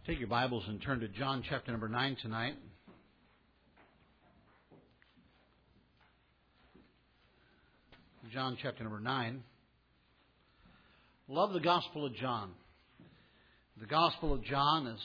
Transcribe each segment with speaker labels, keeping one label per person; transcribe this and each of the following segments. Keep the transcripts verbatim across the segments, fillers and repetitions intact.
Speaker 1: Take your Bibles and turn to John chapter number nine tonight. John chapter number nine. Love the Gospel of John. The Gospel of John is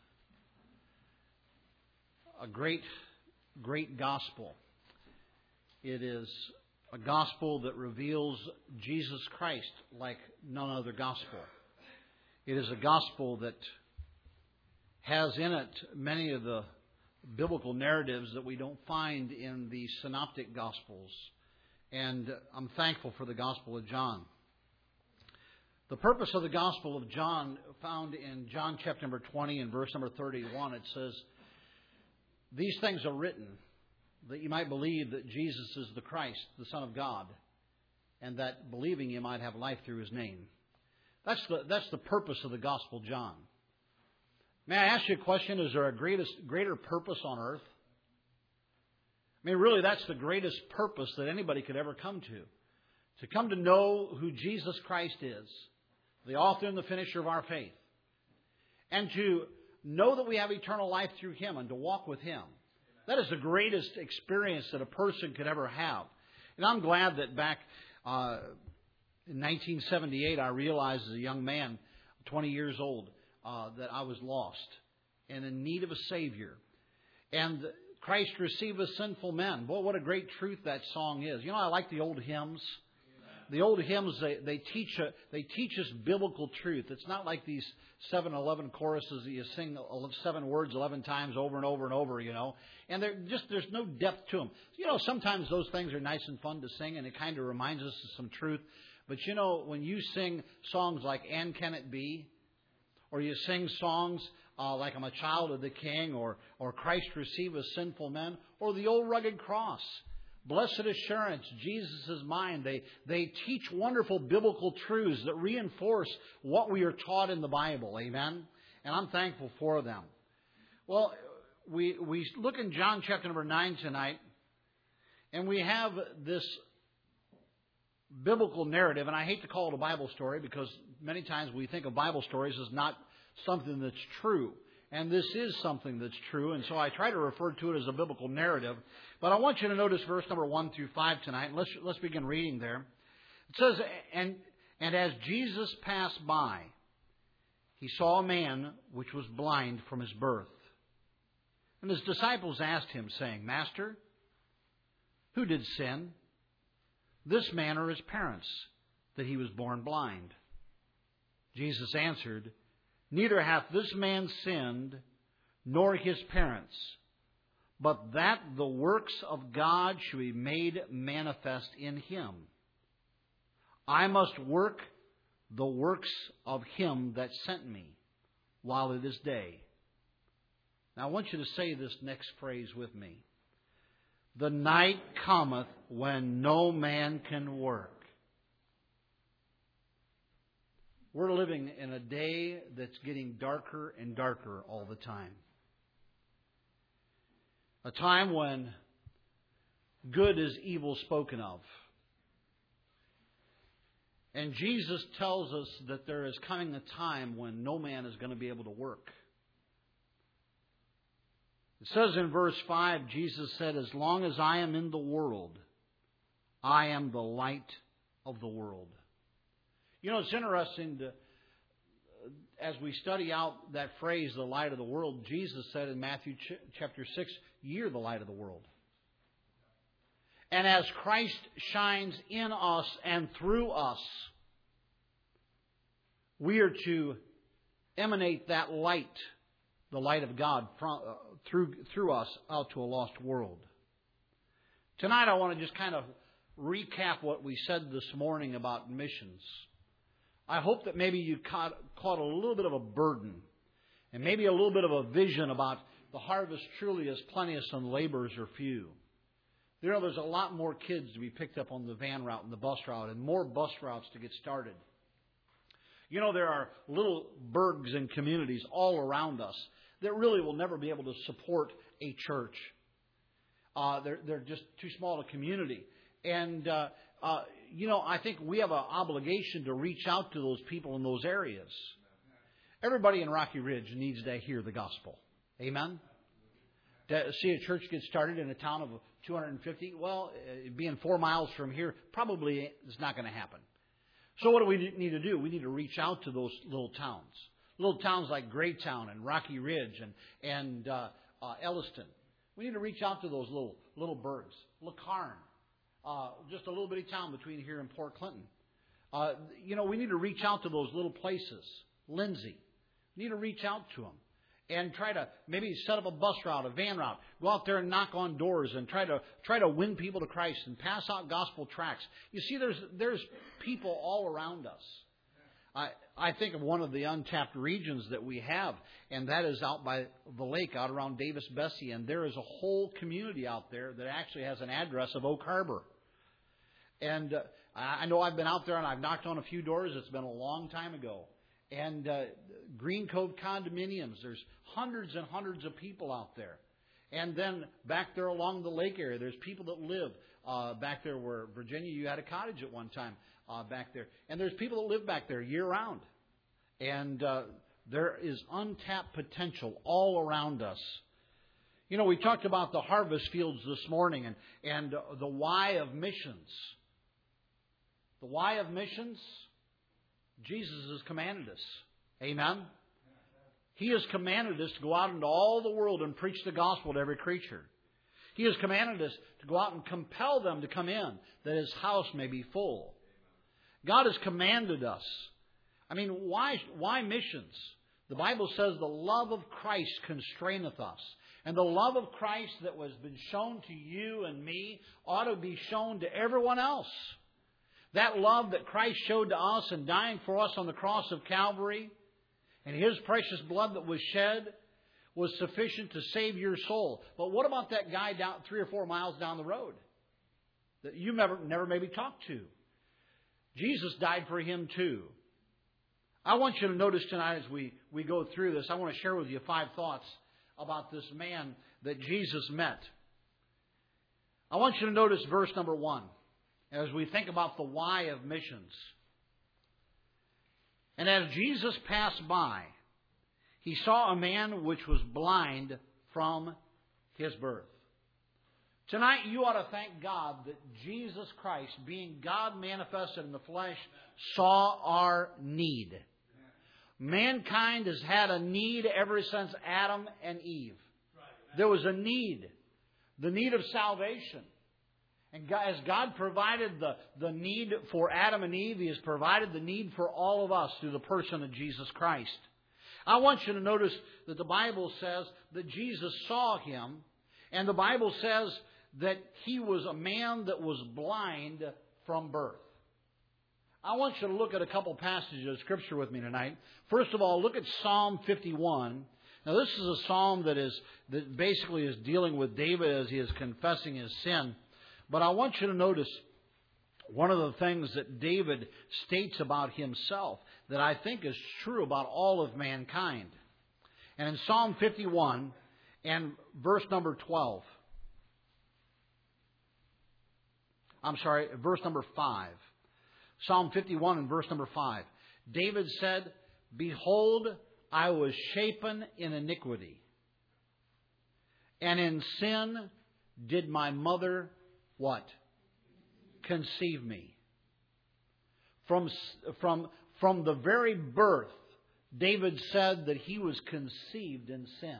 Speaker 1: a great, great gospel. It is a gospel that reveals Jesus Christ like none other gospel. It is a gospel that has in it many of the biblical narratives that we don't find in the synoptic gospels. And I'm thankful for the Gospel of John. The purpose of the Gospel of John, found in John chapter number twenty and verse number thirty-one, it says, "These things are written that you might believe that Jesus is the Christ, the Son of God, and that believing you might have life through His name." That's the, that's the purpose of the Gospel of John. May I ask you a question? Is there a greatest, greater purpose on earth? I mean, really, that's the greatest purpose that anybody could ever come to. To come to know who Jesus Christ is, the author and the finisher of our faith. And to know that we have eternal life through Him and to walk with Him. That is the greatest experience that a person could ever have. And I'm glad that back uh, in nineteen seventy-eight, I realized as a young man, twenty years old, Uh, that I was lost and in need of a Savior. And Christ receiveth sinful men. Boy, what a great truth that song is. You know, I like the old hymns. The old hymns, they, they teach a, they teach us biblical truth. It's not like these seven eleven choruses that you sing seven words eleven times over and over and over, you know. And they're just there's no depth to them. You know, sometimes those things are nice and fun to sing, and it kind of reminds us of some truth. But you know, when you sing songs like "And Can It Be?" or you sing songs uh, like "I'm a Child of the King," or or "Christ Receiveth Sinful Men," or the old rugged cross, "Blessed Assurance, Jesus is Mine." They they teach wonderful biblical truths that reinforce what we are taught in the Bible. Amen. And I'm thankful for them. Well, we we look in John chapter number nine tonight, and we have this biblical narrative, and I hate to call it a Bible story because many times we think of Bible stories as not something that's true. And this is something that's true, and so I try to refer to it as a biblical narrative. But I want you to notice verse number one through five tonight. Let's let's begin reading there. It says, and and as Jesus passed by, He saw a man which was blind from his birth. And His disciples asked Him, saying, "Master, who did sin, this man or his parents, that he was born blind?" Jesus answered, "Neither hath this man sinned, nor his parents, but that the works of God should be made manifest in him. I must work the works of Him that sent me, while it is day." Now I want you to say this next phrase with me. "The night cometh when no man can work." We're living in a day that's getting darker and darker all the time. A time when good is evil spoken of. And Jesus tells us that there is coming a time when no man is going to be able to work. It says in verse five, Jesus said, "As long as I am in the world, I am the light of the world." You know, it's interesting to, as we study out that phrase, the light of the world, Jesus said in Matthew chapter six, "You're the light of the world." And as Christ shines in us and through us, we are to emanate that light, the light of God, from, uh, through through us out to a lost world. Tonight I want to just kind of recap what we said this morning about missions. I hope that maybe you caught, caught a little bit of a burden and maybe a little bit of a vision about the harvest truly is plenteous and laborers are few. You know, there's a lot more kids to be picked up on the van route and the bus route, and more bus routes to get started. You know, there are little burgs and communities all around us that really will never be able to support a church. Uh, they're, they're just too small a community. And, uh, uh, you know, I think we have an obligation to reach out to those people in those areas. Everybody in Rocky Ridge needs to hear the gospel. Amen? To see a church get started in a town of two hundred fifty, well, being four miles from here, probably is not going to happen. So what do we need to do? We need to reach out to those little towns. Little towns like Graytown and Rocky Ridge and, and uh, uh, Elliston. We need to reach out to those little little burgs. Lacarne, uh, just a little bitty town between here and Port Clinton. Uh, you know, we need to reach out to those little places. Lindsay. We need to reach out to them and try to maybe set up a bus route, a van route. Go out there and knock on doors and try to try to win people to Christ and pass out gospel tracts. You see, there's there's people all around us. I I think of one of the untapped regions that we have, and that is out by the lake, out around Davis-Besse, and there is a whole community out there that actually has an address of Oak Harbor. And uh, I know I've been out there and I've knocked on a few doors. It's been a long time ago. And uh, Green Cove condominiums, there's hundreds and hundreds of people out there. And then back there along the lake area, there's people that live uh, back there where, Virginia, you had a cottage at one time uh, back there. And there's people that live back there year-round. And uh, there is untapped potential all around us. You know, we talked about the harvest fields this morning and, and uh, the why of missions. The why of missions, Jesus has commanded us. Amen? He has commanded us to go out into all the world and preach the gospel to every creature. He has commanded us to go out and compel them to come in, that His house may be full. God has commanded us. I mean, why, why missions? The Bible says the love of Christ constraineth us. And the love of Christ that has been shown to you and me ought to be shown to everyone else. That love that Christ showed to us in dying for us on the cross of Calvary and His precious blood that was shed was sufficient to save your soul. But what about that guy down three or four miles down the road that you never, never maybe talked to? Jesus died for him too. I want you to notice tonight as we, we go through this, I want to share with you five thoughts about this man that Jesus met. I want you to notice verse number one as we think about the why of missions. And as Jesus passed by, He saw a man which was blind from his birth. Tonight you ought to thank God that Jesus Christ, being God manifested in the flesh, saw our need. Mankind has had a need ever since Adam and Eve. There was a need. The need of salvation. And as God provided the, the need for Adam and Eve, He has provided the need for all of us through the person of Jesus Christ. I want you to notice that the Bible says that Jesus saw him, and the Bible says that he was a man that was blind from birth. I want you to look at a couple passages of Scripture with me tonight. First of all, look at Psalm fifty-one. Now, this is a psalm that is that basically is dealing with David as he is confessing his sin. But I want you to notice one of the things that David states about himself that I think is true about all of mankind. And in Psalm fifty-one and verse number twelve, I'm sorry, verse number five. Psalm fifty-one and verse number five. David said, "Behold, I was shapen in iniquity, and in sin did my mother," what? "Conceive me." From, from, from the very birth, David said that he was conceived in sin.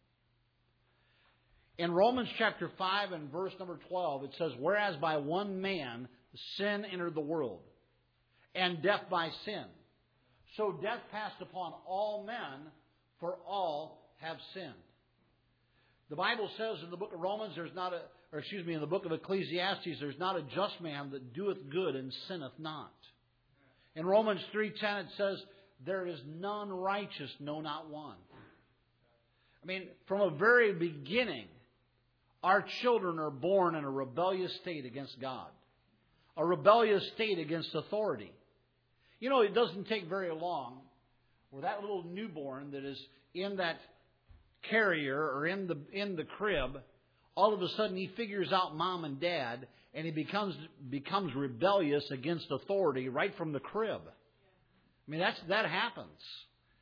Speaker 1: In Romans chapter five and verse number twelve, it says, "Whereas by one man sin entered the world, and death by sin. So death passed upon all men, for all have sinned." The Bible says in the book of Romans, there's not a, or excuse me, in the book of Ecclesiastes, there's not a just man that doeth good and sinneth not. In Romans three ten it says, "There is none righteous, no, not one." I mean, from a very beginning, our children are born in a rebellious state against God. A rebellious state against authority. You know, it doesn't take very long where that little newborn that is in that carrier or in the in the crib, all of a sudden he figures out mom and dad, and he becomes becomes rebellious against authority right from the crib. I mean, that's that happens.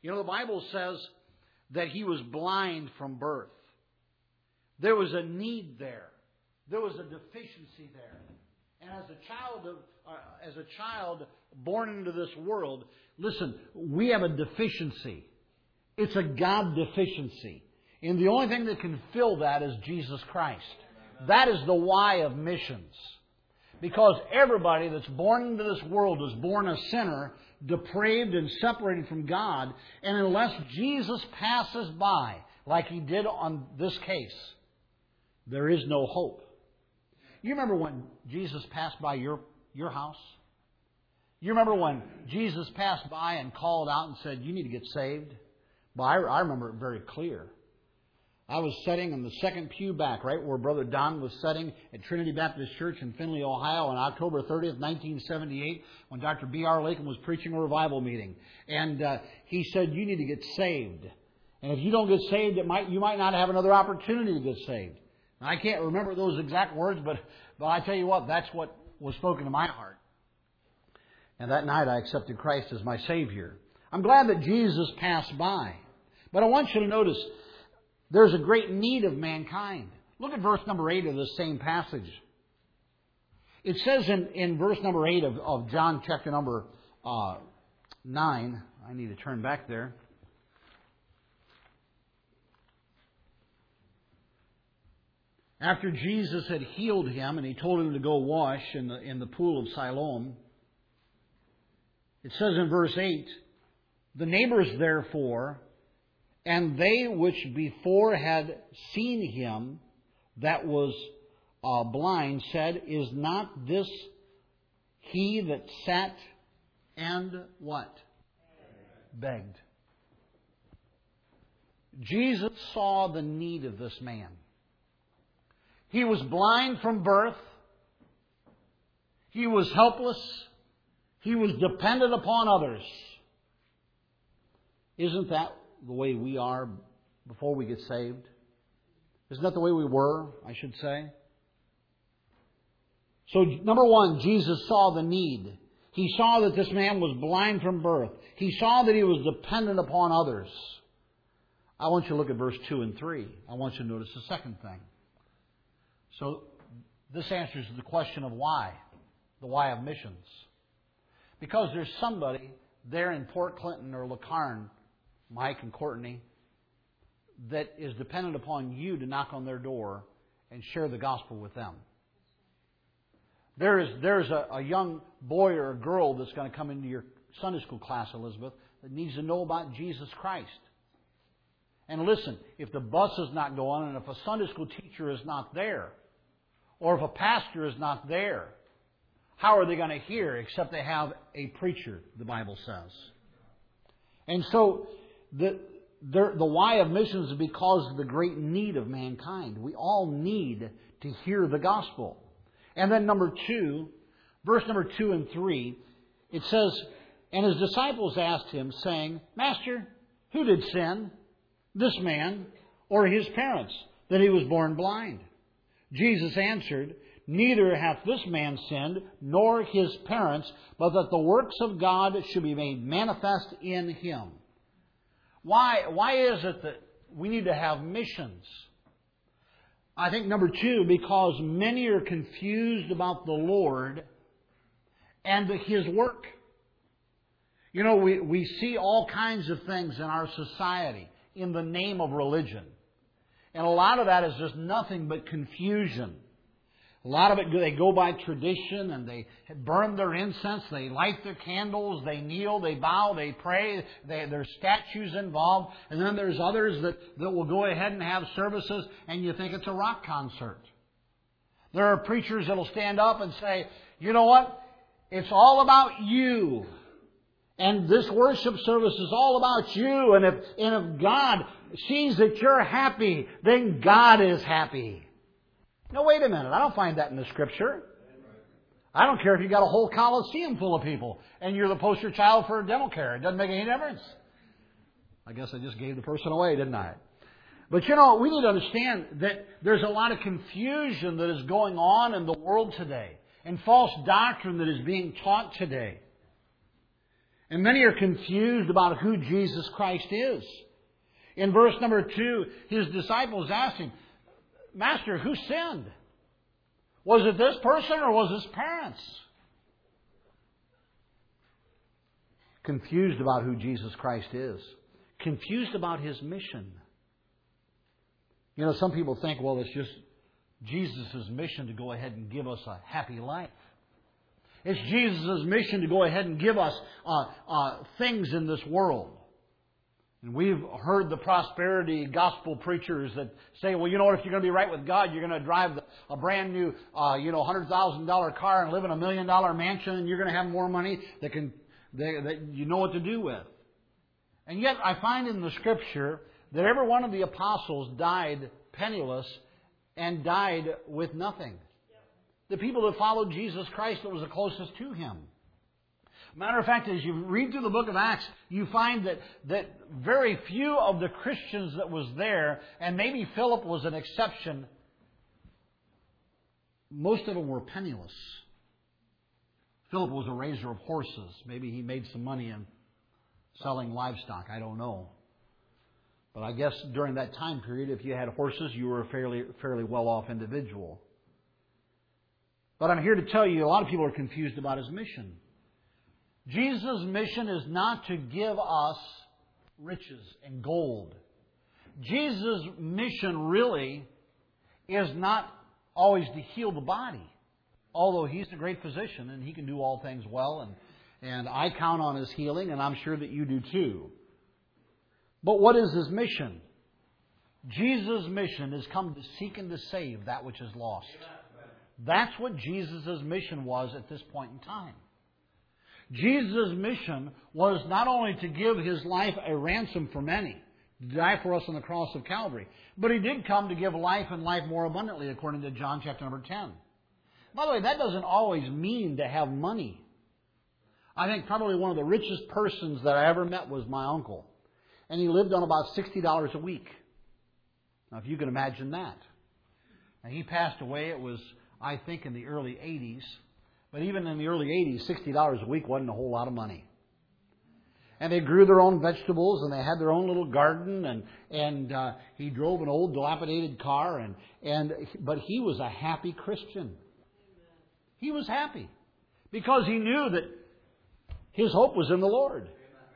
Speaker 1: You know, the Bible says that he was blind from birth. There was a need there. There was a deficiency there. And as a child of, uh, as a child born into this world, listen, we have a deficiency. It's a God deficiency. And the only thing that can fill that is Jesus Christ. That is the why of missions. Because everybody that's born into this world is born a sinner, depraved and separated from God. And unless Jesus passes by, like He did on this case, there is no hope. You remember when Jesus passed by your, your house? You remember when Jesus passed by and called out and said, you need to get saved? Well, I, I remember it very clear. I was sitting in the second pew back, right where Brother Don was sitting at Trinity Baptist Church in Findlay, Ohio on October thirtieth, nineteen seventy-eight, when Doctor B R Lakin was preaching a revival meeting. And uh, he said, you need to get saved. And if you don't get saved, it might you might not have another opportunity to get saved. Now, I can't remember those exact words, but, but I tell you what, that's what was spoken to my heart. And that night I accepted Christ as my Savior. I'm glad that Jesus passed by. But I want you to notice, there's a great need of mankind. Look at verse number eight of this same passage. It says in, in verse number eight of, of John chapter number uh, nine, I need to turn back there. After Jesus had healed him and He told him to go wash in the, in the pool of Siloam, it says in verse eight, the neighbors therefore, and they which before had seen him that was uh, blind, said, is not this he that sat and what? Begged. Jesus saw the need of this man. He was blind from birth. He was helpless. He was dependent upon others. Isn't that the way we are before we get saved? Isn't that the way we were, I should say? So, number one, Jesus saw the need. He saw that this man was blind from birth. He saw that he was dependent upon others. I want you to look at verse two and three. I want you to notice the second thing. So, this answers the question of why. The why of missions. Because there's somebody there in Port Clinton or Lacarne, Mike and Courtney, that is dependent upon you to knock on their door and share the gospel with them. There is there's a, a young boy or a girl that's going to come into your Sunday school class, Elizabeth, that needs to know about Jesus Christ. And listen, if the bus is not going and if a Sunday school teacher is not there, or if a pastor is not there, how are they going to hear except they have a preacher, the Bible says. And so the, the, the why of missions is because of the great need of mankind. We all need to hear the gospel. And then number two, verse number two and three, it says, and His disciples asked Him, saying, Master, who did sin, this man or his parents, that he was born blind? Jesus answered, neither hath this man sinned, nor his parents, but that the works of God should be made manifest in him. Why, why is it that we need to have missions? I think number two, because many are confused about the Lord and His work. You know, we, we see all kinds of things in our society in the name of religion. And a lot of that is just nothing but confusion. A lot of it, they go by tradition and they burn their incense, they light their candles, they kneel, they bow, they pray, they, there's statues involved. And then there's others that, that will go ahead and have services and you think it's a rock concert. There are preachers that will stand up and say, you know what? It's all about you. And this worship service is all about you. And if, and if God sees that you're happy, then God is happy. No, wait a minute. I don't find that in the Scripture. I don't care if you got a whole coliseum full of people and you're the poster child for dental care. It doesn't make any difference. I guess I just gave the person away, didn't I? But you know, we need to understand that there's a lot of confusion that is going on in the world today and false doctrine that is being taught today. And many are confused about who Jesus Christ is. In verse number two, His disciples asked Him, Master, who sinned? Was it this person or was his parents? Confused about who Jesus Christ is. Confused about His mission. You know, some people think, well, it's just Jesus' mission to go ahead and give us a happy life. It's Jesus' mission to go ahead and give us uh, uh, things in this world. And we've heard the prosperity gospel preachers that say, well, you know what, if you're going to be right with God, you're going to drive a brand new, uh, you know, one hundred thousand dollars car and live in a million dollar mansion, and you're going to have more money that can that, that you know what to do with. And yet I find in the Scripture that every one of the apostles died penniless and died with nothing. The people that followed Jesus Christ that was the closest to Him. Matter of fact, as you read through the book of Acts, you find that, that very few of the Christians that was there, and maybe Philip was an exception, most of them were penniless. Philip was a raiser of horses. Maybe he made some money in selling livestock. I don't know. But I guess during that time period, if you had horses, you were a fairly, fairly well-off individual. But I'm here to tell you, a lot of people are confused about His mission. Jesus' mission is not to give us riches and gold. Jesus' mission really is not always to heal the body. Although He's the great physician and He can do all things well. And, and I count on His healing, and I'm sure that you do too. But what is His mission? Jesus' mission is come to seek and to save that which is lost. That's what Jesus' mission was at this point in time. Jesus' mission was not only to give His life a ransom for many, to die for us on the cross of Calvary, but He did come to give life and life more abundantly, according to John chapter number ten. By the way, that doesn't always mean to have money. I think probably one of the richest persons that I ever met was my uncle. And he lived on about sixty dollars a week. Now, if you can imagine that. Now, he passed away, it was, I think, in the early eighties. But even in the early eighties, sixty dollars a week wasn't a whole lot of money. And they grew their own vegetables, and they had their own little garden, and and uh, he drove an old dilapidated car, and and but he was a happy Christian. He was happy because he knew that his hope was in the Lord.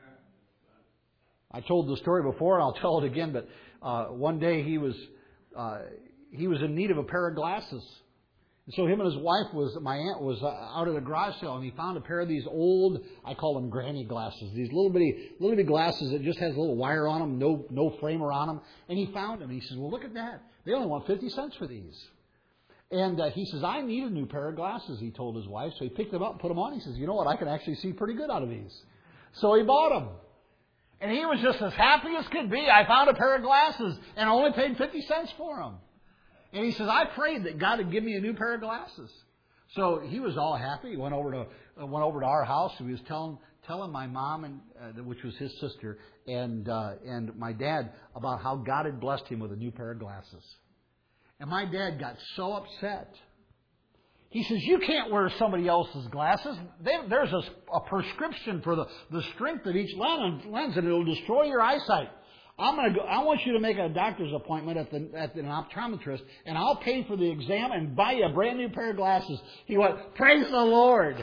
Speaker 1: I told the story before, and I'll tell it again. But uh, one day he was uh, he was in need of a pair of glasses. So him and his wife was, my aunt was out at a garage sale, and he found a pair of these old, I call them granny glasses, these little bitty, little bitty glasses that just has a little wire on them, no, no framer on them. And he found them. He says, well, look at that. They only want fifty cents for these. And uh, he says, I need a new pair of glasses, he told his wife. So he picked them up and put them on. He says, you know what? I can actually see pretty good out of these. So he bought them. And he was just as happy as could be. I found a pair of glasses and only paid fifty cents for them. And he says, I prayed that God would give me a new pair of glasses. So he was all happy. He went over to uh, went over to our house. He was telling telling my mom, and uh, which was his sister, and uh, and my dad about how God had blessed him with a new pair of glasses. And my dad got so upset. He says, you can't wear somebody else's glasses. They, there's a, a prescription for the, the strength of each lens, and it will destroy your eyesight. I'm gonna go, I want you to make a doctor's appointment at the at an optometrist, and I'll pay for the exam and buy you a brand new pair of glasses. He went, praise the Lord.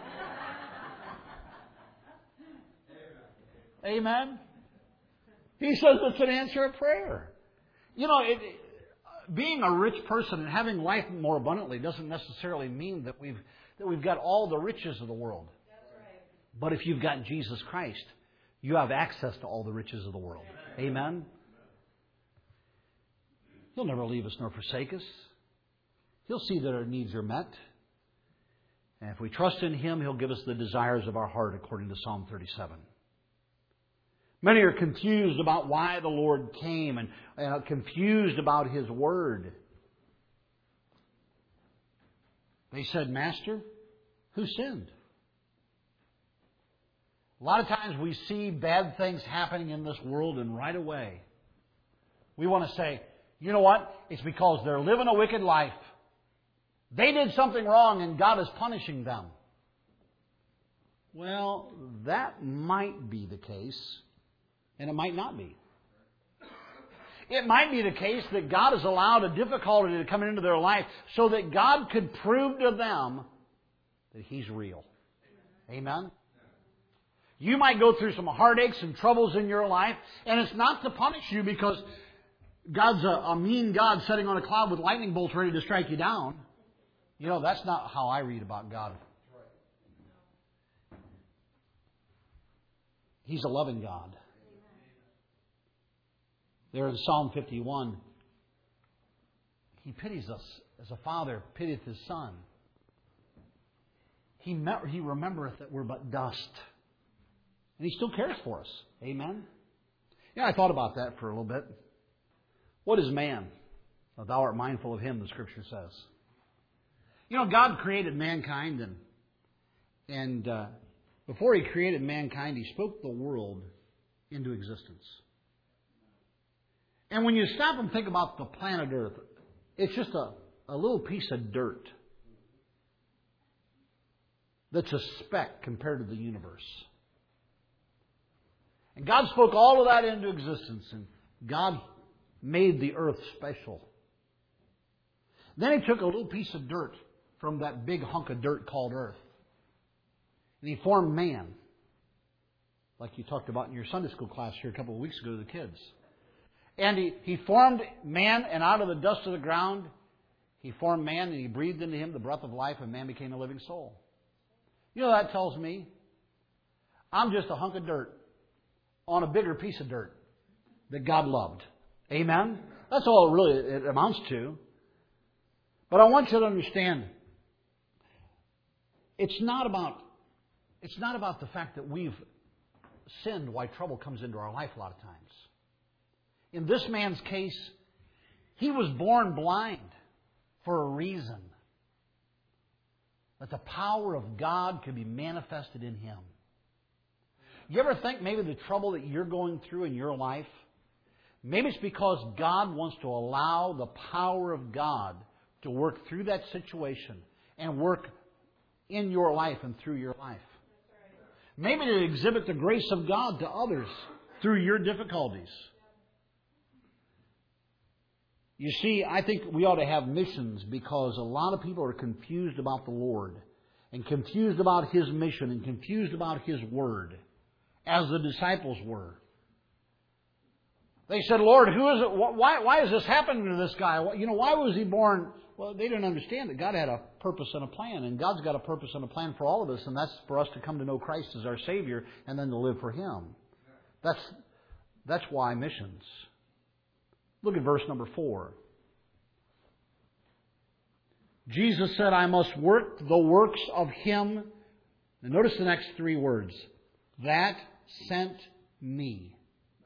Speaker 1: Amen. He says it's an answer of prayer. You know, it, being a rich person and having life more abundantly doesn't necessarily mean that we've that we've got all the riches of the world. That's right. But if you've got Jesus Christ, you have access to all the riches of the world. Amen. He'll never leave us nor forsake us. He'll see that our needs are met. And if we trust in Him, He'll give us the desires of our heart, according to Psalm thirty-seven. Many are confused about why the Lord came and, and are confused about His Word. They said, Master, who sinned? A lot of times we see bad things happening in this world, and right away we want to say, you know what? It's because they're living a wicked life. They did something wrong and God is punishing them. Well, that might be the case, and it might not be. It might be the case that God has allowed a difficulty to come into their life so that God could prove to them that He's real. Amen? You might go through some heartaches and troubles in your life, and it's not to punish you because God's a, a mean God sitting on a cloud with lightning bolts ready to strike you down. You know, that's not how I read about God. He's a loving God. There in Psalm fifty-one, He pities us as a father pitieth his son. He, met, he remembereth that we're but dust. And He still cares for us. Amen? Yeah, I thought about that for a little bit. What is man? Well, thou art mindful of him, the Scripture says. You know, God created mankind, and and uh, before He created mankind, He spoke the world into existence. And when you stop and think about the planet Earth, it's just a, a little piece of dirt that's a speck compared to the universe. And God spoke all of that into existence, and God made the earth special. Then He took a little piece of dirt from that big hunk of dirt called earth, and He formed man, like you talked about in your Sunday school class here a couple of weeks ago to the kids. And he, he formed man, and out of the dust of the ground, He formed man, and He breathed into him the breath of life, and man became a living soul. You know what that tells me? I'm just a hunk of dirt on a bigger piece of dirt that God loved. Amen? That's all it really it amounts to. But I want you to understand, it's not about it's not about the fact that we've sinned why trouble comes into our life a lot of times. In this man's case, he was born blind for a reason. That the power of God could be manifested in him. You ever think maybe the trouble that you're going through in your life, maybe it's because God wants to allow the power of God to work through that situation and work in your life and through your life. Maybe to exhibit the grace of God to others through your difficulties. You see, I think we ought to have missions because a lot of people are confused about the Lord and confused about His mission and confused about His Word, as the disciples were. They said, Lord, who is it? Why, why is this happening to this guy? You know, why was he born? Well, they didn't understand that God had a purpose and a plan, and God's got a purpose and a plan for all of us, and that's for us to come to know Christ as our Savior and then to live for Him. That's, that's why missions. Look at verse number four. Jesus said, I must work the works of Him. And notice the next three words. That sent me.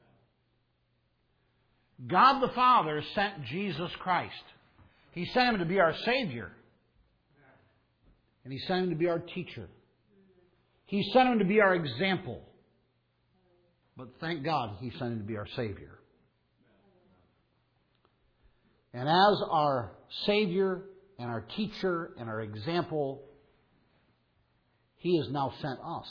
Speaker 1: God the Father sent Jesus Christ. He sent Him to be our Savior. And He sent Him to be our teacher. He sent Him to be our example. But thank God He sent Him to be our Savior. And as our Savior and our teacher and our example, He has now sent us.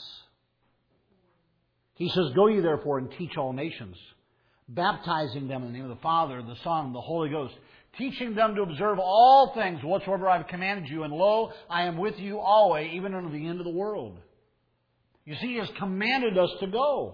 Speaker 1: He says, Go ye therefore and teach all nations, baptizing them in the name of the Father, the Son, and the Holy Ghost, teaching them to observe all things whatsoever I have commanded you, and lo, I am with you always, even unto the end of the world. You see, He has commanded us to go.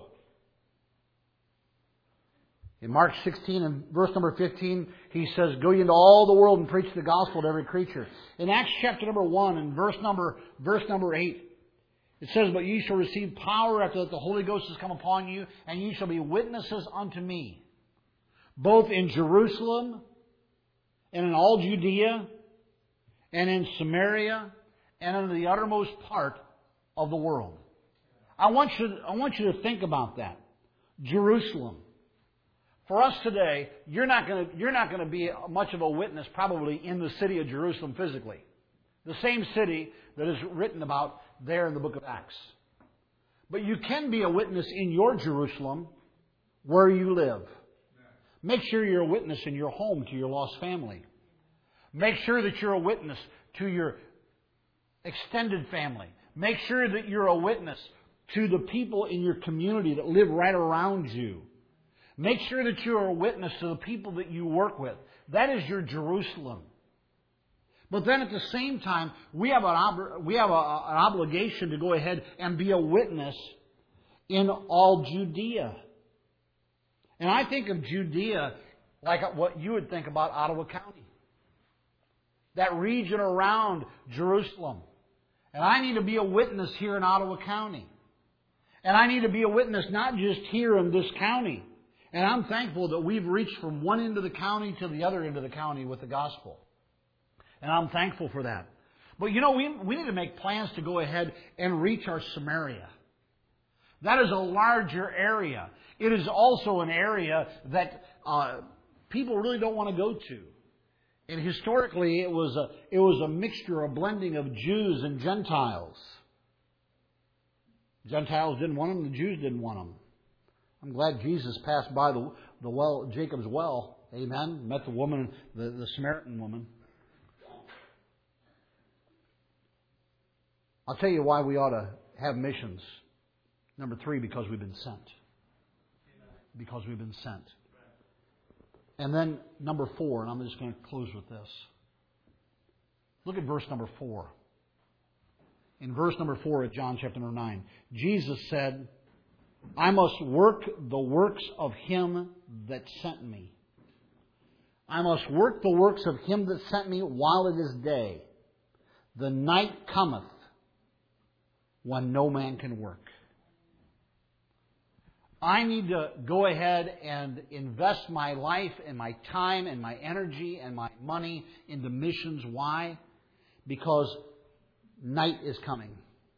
Speaker 1: In Mark sixteen and verse number fifteen, He says, Go ye into all the world and preach the gospel to every creature. In Acts chapter number one and verse number verse number eight, it says, But ye shall receive power after that the Holy Ghost has come upon you, and ye shall be witnesses unto me, both in Jerusalem and in all Judea and in Samaria and in the uttermost part of the world. I want you, I want you to think about that. Jerusalem. For us today, you're not going to, you're not going to be much of a witness probably in the city of Jerusalem physically. The same city that is written about there in the book of Acts. But you can be a witness in your Jerusalem where you live. Make sure you're a witness in your home to your lost family. Make sure that you're a witness to your extended family. Make sure that you're a witness to the people in your community that live right around you. Make sure that you're a witness to the people that you work with. That is your Jerusalem. But then at the same time, we have an, ob- we have a, an obligation to go ahead and be a witness in all Judea. And I think of Judea like what you would think about Ottawa County. That region around Jerusalem. And I need to be a witness here in Ottawa County. And I need to be a witness not just here in this county. And I'm thankful that we've reached from one end of the county to the other end of the county with the gospel. And I'm thankful for that. But you know, we, we need to make plans to go ahead and reach our Samaria. That is a larger area. It is also an area that uh, people really don't want to go to. And historically, it was a it was a mixture, a blending of Jews and Gentiles. Gentiles didn't want them, the Jews didn't want them. I'm glad Jesus passed by the the well, Jacob's well. Amen. Met the woman, the, the Samaritan woman. I'll tell you why we ought to have missions. Number three, because we've been sent. Because we've been sent. And then number four, and I'm just going to close with this. Look at verse number four. In verse number four of John chapter number nine, Jesus said, I must work the works of Him that sent me. I must work the works of Him that sent me while it is day. The night cometh when no man can work. I need to go ahead and invest my life and my time and my energy and my money into missions. Why? Because night is coming.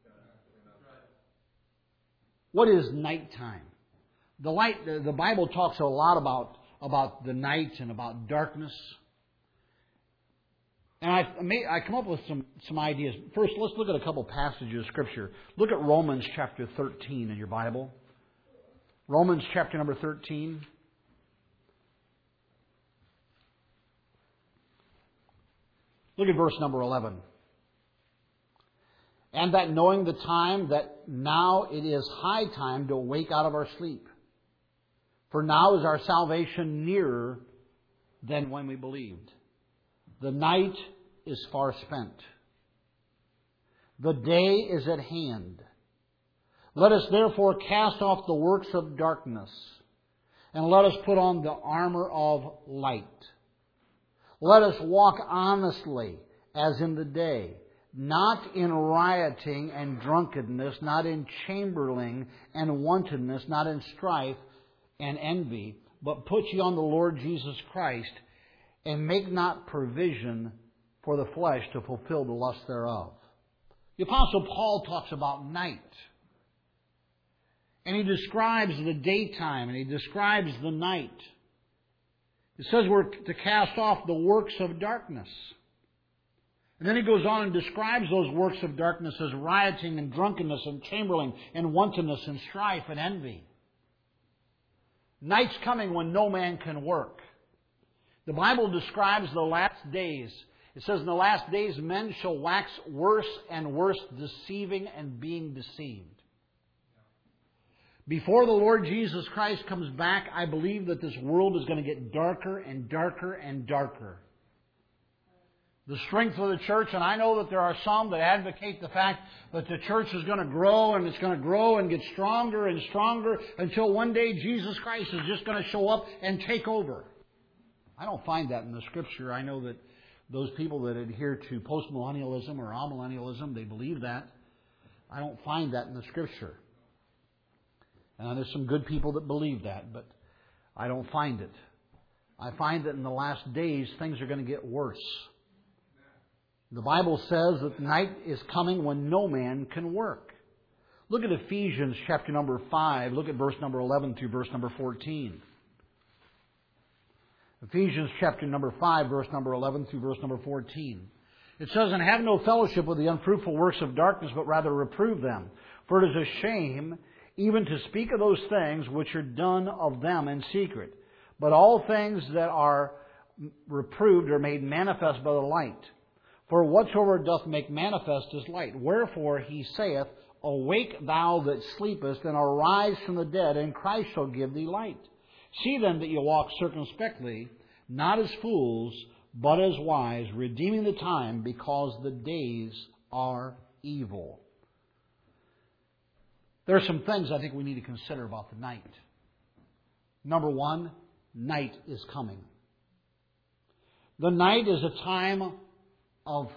Speaker 1: What is nighttime? The light. The, the Bible talks a lot about, about the night and about darkness. And I, I come up with some, some ideas. First, let's look at a couple passages of Scripture. Look at Romans chapter thirteen in your Bible. Romans chapter number thirteen. Look at verse number eleven. And that knowing the time, that now it is high time to awake out of our sleep. For now is our salvation nearer than when we believed. The night is far spent. The day is at hand. Let us therefore cast off the works of darkness, and let us put on the armor of light. Let us walk honestly as in the day, not in rioting and drunkenness, not in chambering and wantonness, not in strife and envy, but put ye on the Lord Jesus Christ, and make not provision for the flesh to fulfill the lust thereof. The Apostle Paul talks about night. And he describes the daytime and he describes the night. It says we're to cast off the works of darkness. And then he goes on and describes those works of darkness as rioting and drunkenness and chambering and wantonness and strife and envy. Night's coming when no man can work. The Bible describes the last days. It says in the last days men shall wax worse and worse, deceiving and being deceived. Before the Lord Jesus Christ comes back, I believe that this world is going to get darker and darker and darker. The strength of the church, and I know that there are some that advocate the fact that the church is going to grow and it's going to grow and get stronger and stronger until one day Jesus Christ is just going to show up and take over. I don't find that in the Scripture. I know that those people that adhere to postmillennialism or amillennialism, they believe that. I don't find that in the Scripture. And there's some good people that believe that, but I don't find it. I find that in the last days, things are going to get worse. The Bible says that night is coming when no man can work. Look at Ephesians chapter number five. Look at verse number eleven through verse number fourteen. Ephesians chapter number five, verse number eleven through verse number fourteen. It says, And have no fellowship with the unfruitful works of darkness, but rather reprove them. For it is a shame even to speak of those things which are done of them in secret. But all things that are reproved are made manifest by the light. For whatsoever doth make manifest is light. Wherefore he saith, Awake thou that sleepest, and arise from the dead, and Christ shall give thee light. See then that you walk circumspectly, not as fools, but as wise, redeeming the time, because the days are evil. There are some things I think we need to consider about the night. Number one, night is coming. The night is a time of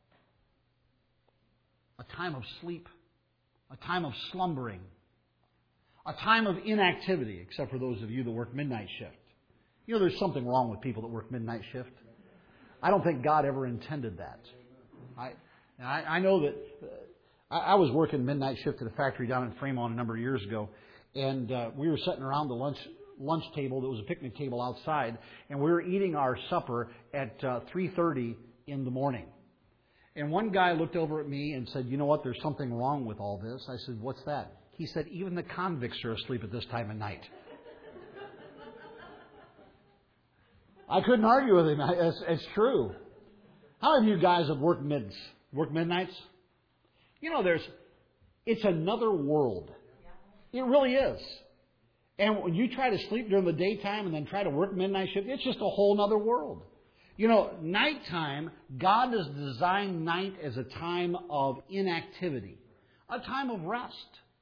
Speaker 1: a time of sleep, a time of slumbering, a time of inactivity, except for those of you that work midnight shift. You know, there's something wrong with people that work midnight shift. I don't think God ever intended that. I I, I know that uh, I, I was working midnight shift at a factory down in Fremont a number of years ago, and uh, we were sitting around the lunch lunch table. There was a picnic table outside, and we were eating our supper at uh, three thirty in the morning. And one guy looked over at me and said, "You know what? There's something wrong with all this." I said, "What's that?" He said, "Even the convicts are asleep at this time of night." I couldn't argue with him. It's, it's true. How many of you guys have worked mids, worked midnights? You know, there's, it's another world. It really is. And when you try to sleep during the daytime and then try to work midnight shift, it's just a whole other world. You know, nighttime, God has designed night as a time of inactivity, a time of rest,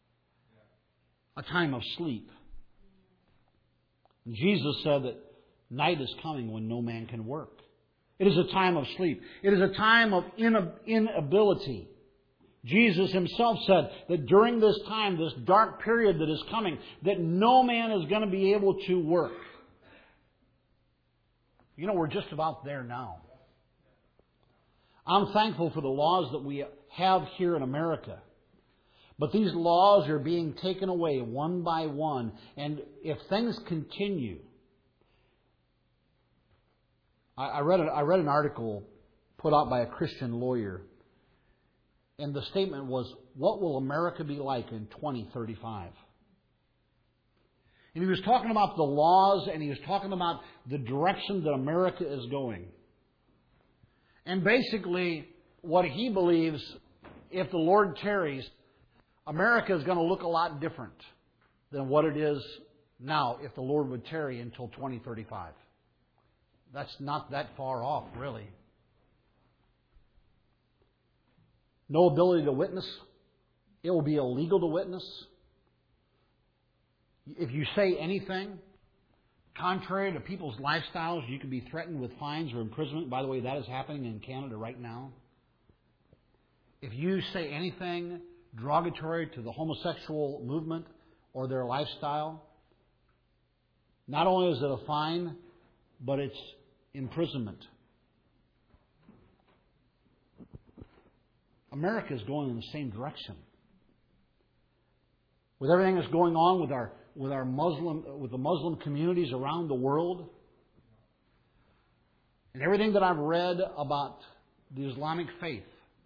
Speaker 1: a time of sleep. And Jesus said that night is coming when no man can work. It is a time of sleep. It is a time of inability. Jesus himself said that during this time, this dark period that is coming, that no man is going to be able to work. You know, we're just about there now. I'm thankful for the laws that we have here in America. But these laws are being taken away one by one. And if things continue, I read, a, I read an article put out by a Christian lawyer, and the statement was, "What will America be like in twenty thirty-five? And he was talking about the laws, and he was talking about the direction that America is going. And basically, what he believes, if the Lord tarries, America is going to look a lot different than what it is now if the Lord would tarry until twenty thirty-five. That's not that far off, really. No ability to witness. It will be illegal to witness. If you say anything contrary to people's lifestyles, you can be threatened with fines or imprisonment. By the way, that is happening in Canada right now. If you say anything derogatory to the homosexual movement or their lifestyle, not only is it a fine, but it's imprisonment. America is going in the same direction. With everything that's going on with our with our Muslim with the Muslim communities around the world, and everything that I've read about the Islamic faith,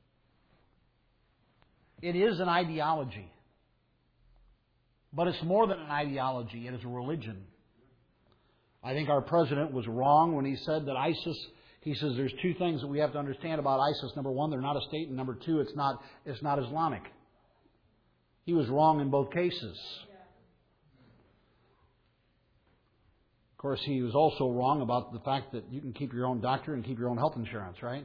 Speaker 1: it is an ideology. But it's more than an ideology, it is a religion. I think our president was wrong when he said that ISIS, he says there's two things that we have to understand about ISIS. Number one, they're not a state, and number two, it's not it's not Islamic. He was wrong in both cases. Of course, he was also wrong about the fact that you can keep your own doctor and keep your own health insurance, right?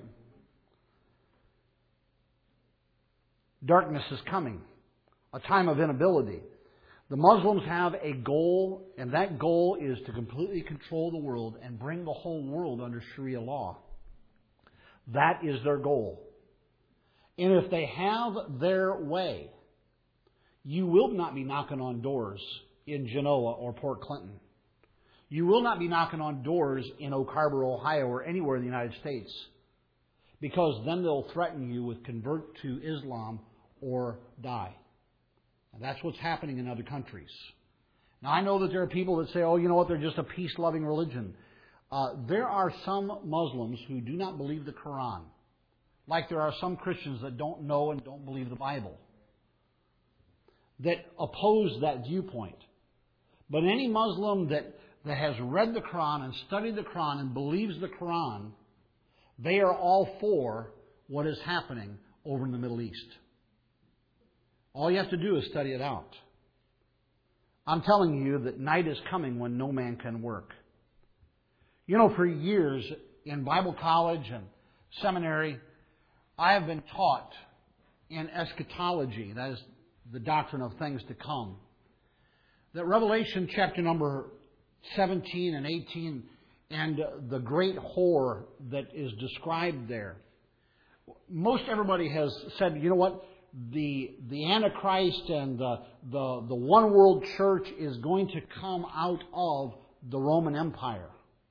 Speaker 1: Darkness is coming, a time of inability. The Muslims have a goal, and that goal is to completely control the world and bring the whole world under Sharia law. That is their goal. And if they have their way, you will not be knocking on doors in Genoa or Port Clinton. You will not be knocking on doors in Oak Harbor, Ohio, or anywhere in the United States, because then they'll threaten you with convert to Islam or die. And that's what's happening in other countries. Now, I know that there are people that say, oh, you know what, they're just a peace-loving religion. Uh, there are some Muslims who do not believe the Quran, like there are some Christians that don't know and don't believe the Bible, that oppose that viewpoint. But any Muslim that, that has read the Quran and studied the Quran and believes the Quran, they are all for what is happening over in the Middle East. All you have to do is study it out. I'm telling you that night is coming when no man can work. You know, for years in Bible college and seminary, I have been taught in eschatology, that is the doctrine of things to come, that Revelation chapter number seventeen and eighteen and the great whore that is described there, most everybody has said, you know what, the the Antichrist and the, the, the one world church is going to come out of the Roman Empire.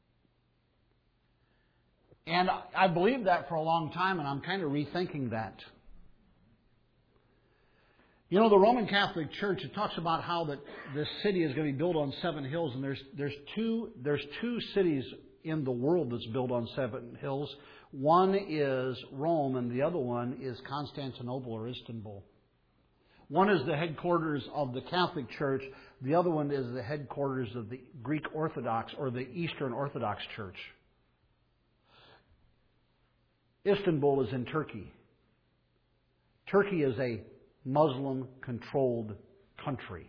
Speaker 1: And I believed that for a long time, and I'm kind of rethinking that. You know, the Roman Catholic Church, it talks about how that this city is going to be built on seven hills, and there's there's two there's two cities in the world that's built on seven hills. One is Rome, and the other one is Constantinople or Istanbul. One is the headquarters of the Catholic Church. The other one is the headquarters of the Greek Orthodox or the Eastern Orthodox Church. Istanbul is in Turkey. Turkey is a Muslim-controlled country.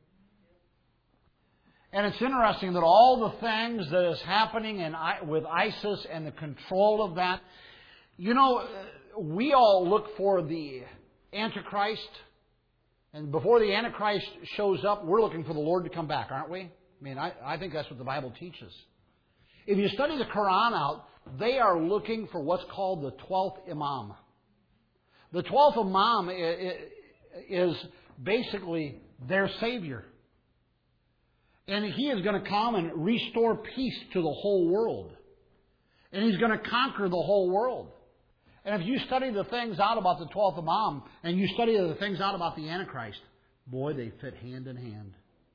Speaker 1: And it's interesting that all the things that is happening in, with ISIS and the control of that, you know, we all look for the Antichrist. And before the Antichrist shows up, we're looking for the Lord to come back, aren't we? I mean, I, I think that's what the Bible teaches. If you study the Quran out, they are looking for what's called the twelfth Imam. The twelfth Imam is basically their Savior. And he is going to come and restore peace to the whole world. And he's going to conquer the whole world. And if you study the things out about the twelfth Imam, and you study the things out about the Antichrist, boy, they fit hand in hand.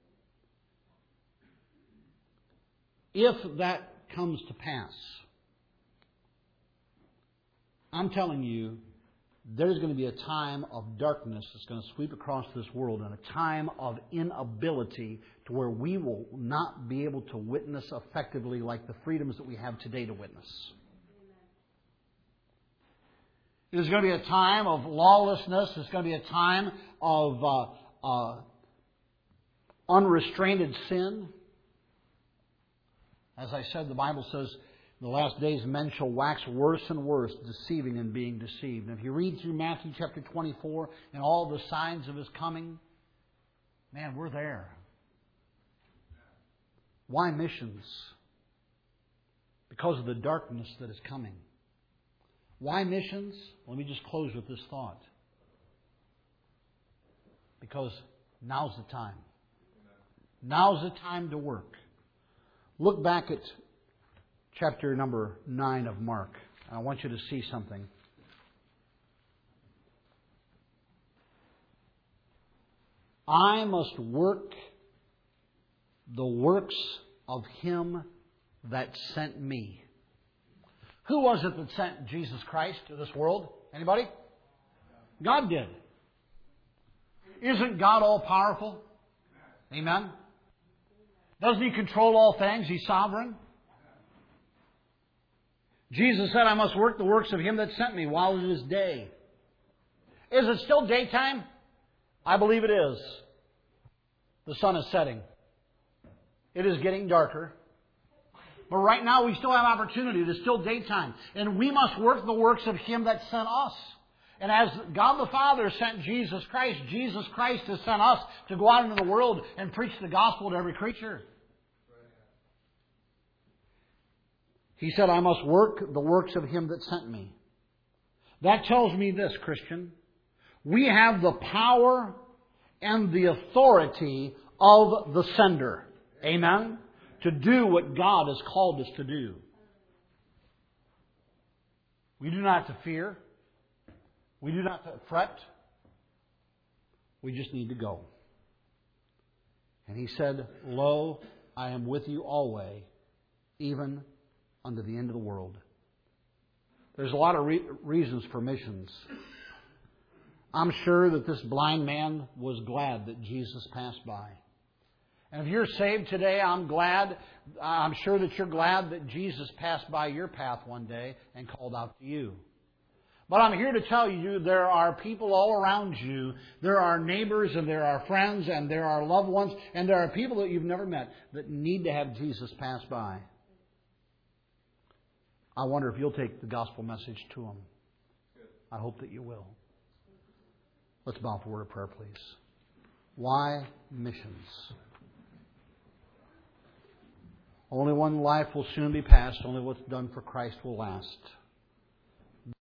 Speaker 1: If that comes to pass, I'm telling you, there's going to be a time of darkness that's going to sweep across this world, and a time of inability to where we will not be able to witness effectively like the freedoms that we have today to witness. There's going to be a time of lawlessness. There's going to be a time of uh, uh, unrestrained sin. As I said, the Bible says, in the last days men shall wax worse and worse, deceiving and being deceived. And if you read through Matthew chapter twenty-four and all the signs of His coming, man, we're there. Why missions? Because of the darkness that is coming. Why missions? Let me just close with this thought. Because now's the time. Now's the time to work. Look back at chapter number nine of Mark. I want you to see something. I must work the works of Him that sent me. Who was it that sent Jesus Christ to this world? Anybody? God did. Isn't God all powerful? Amen? Doesn't He control all things? He's sovereign. Jesus said, I must work the works of Him that sent me while it is day. Is it still daytime? I believe it is. The sun is setting. It is getting darker. But right now we still have opportunity. It is still daytime. And we must work the works of Him that sent us. And as God the Father sent Jesus Christ, Jesus Christ has sent us to go out into the world and preach the gospel to every creature. He said, I must work the works of Him that sent me. That tells me this, Christian. We have the power and the authority of the sender. Amen? To do what God has called us to do. We do not have to fear. We do not have to fret. We just need to go. And He said, Lo, I am with you always, even unto the end of the world. There's a lot of re- reasons for missions. I'm sure that this blind man was glad that Jesus passed by. And if you're saved today, I'm glad, I'm sure that you're glad that Jesus passed by your path one day and called out to you. But I'm here to tell you there are people all around you. There are neighbors and there are friends and there are loved ones and there are people that you've never met that need to have Jesus pass by. I wonder if you'll take the gospel message to them. I hope that you will. Let's bow for a word of prayer, please. Why missions? Only one life will soon be passed. Only what's done for Christ will last.